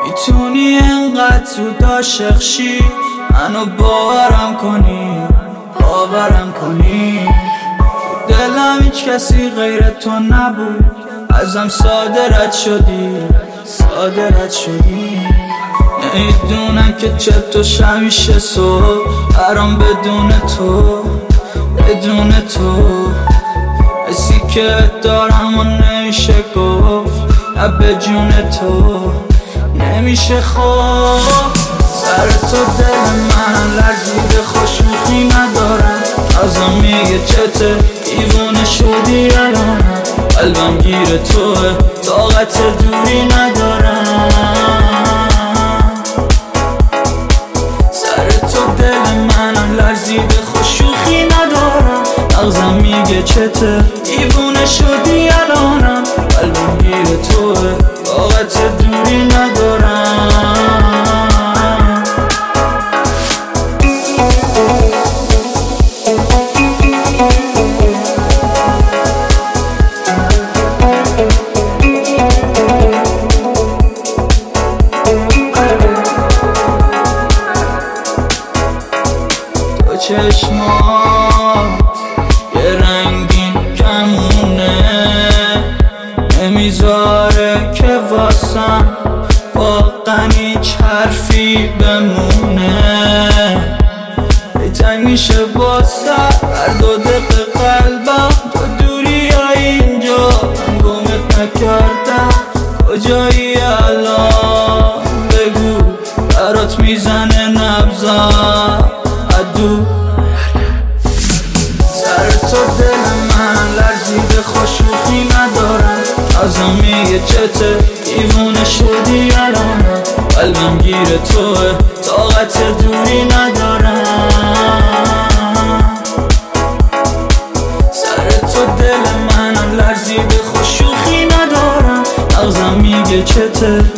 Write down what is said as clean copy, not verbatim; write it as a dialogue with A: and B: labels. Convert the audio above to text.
A: میتونی انقدر زود عاشق شی، منو باورم کنی دلم هیچ کسی غیر تو نبود، ازم صادرت شدی نمیدونم که چطور همیشه صبح برام بدون تو حسی که دارم و نمیشه گفت، نه به جون تو نمیشه خوب. سر تو دل من لرزیده، خوشوخی ندارم، ازم میگه چته دیوونه شدی الان، قلبم گیر توه طاقت دوری ندارم. سر تو دل من لرزیده، خوشوخی ندارم، ازم میگه چته دیوونه شدی الانم، قلبم گیر توه طاقت دوری ندارم. چشمات یه رنگین کمونه، نمیذاره که واسم واقعا هیچ حرفی بمونه. تنگ میشه واسه هر 2 دقیقه قلبم، تو دوری اینجا من گمت نکردم، کجایی الان بگو، برات میزنه نبضم ادو. سر تو دل من لرزیده، خوشوخی ندارم، ازم میگه چته دیوونه شدی الان، قلبم گیر توه طاقت دوری ندارم. سر تو دل من لرزیده، خوشوخی ندارم، ازم میگه چته